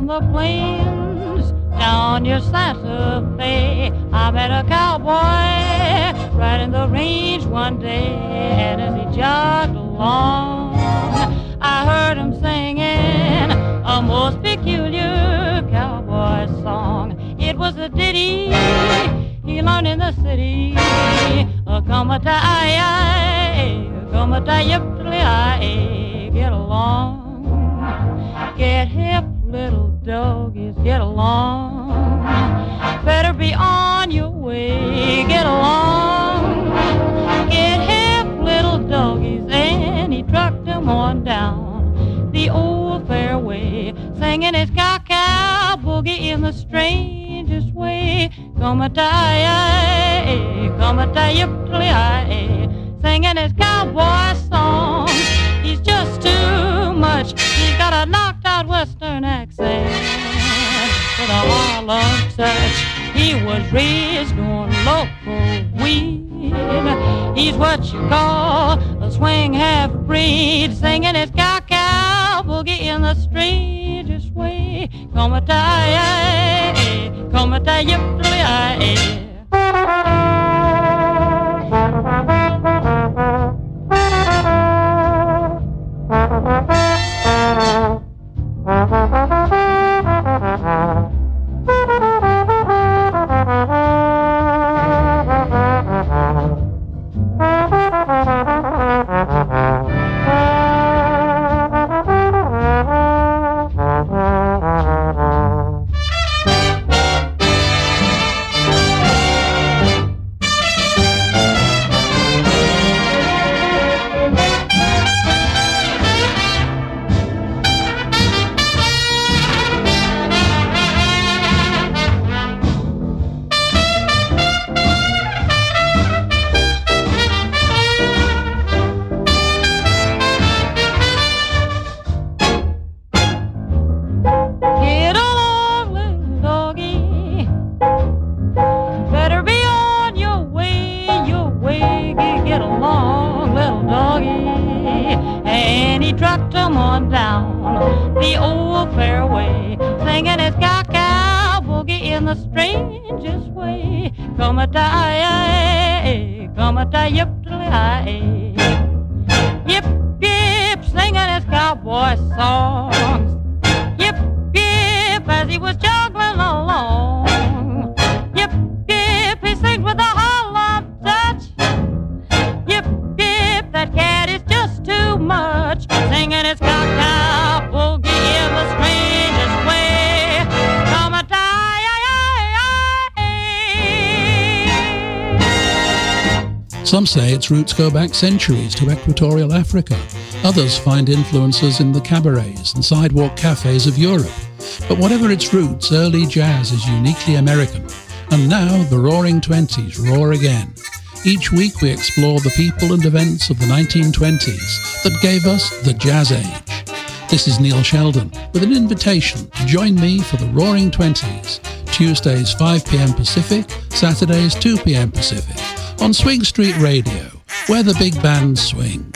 the plains down near Santa Fe. I met a cowboy right in the range one day, and as he jogged along, I heard him singing a most peculiar cowboy song. It was a ditty he learned in the city. Come-a-tie-yip-tly-I, get along. Get hip, little doggies, get along. Better be on your way, get along. Get hip, little doggies, and he trucked them on down the old fairway, singing his cow-cow boogie in the strangest way. Come-a-tie-yip-tly-I, singing his cowboy song. He's just too much. He's got a knocked-out western accent with a Harlem touch. He was raised on local weed. He's what you call a swing half-breed, singing his cow-cow boogie in the strangest way. Come-a-tie-yip-tly-I. Yip, yip, singing his cowboy songs. Yip, yip, as he was juggling along. Yip, yip, he sings with a Harlem touch. Yip, yip, that cat is just too much, singing his cow-cow boogie in the strangest way. Some say its roots go back centuries to equatorial Africa. Others find influences in the cabarets and sidewalk cafes of Europe. But whatever its roots, early jazz is uniquely American. And now the Roaring Twenties roar again. Each week we explore the people and events of the 1920s that gave us the Jazz Age. This is Neil Sheldon with an invitation to join me for the Roaring Twenties, Tuesdays 5 p.m. Pacific, Saturdays 2 p.m. Pacific, on Swing Street Radio, where the big bands swing.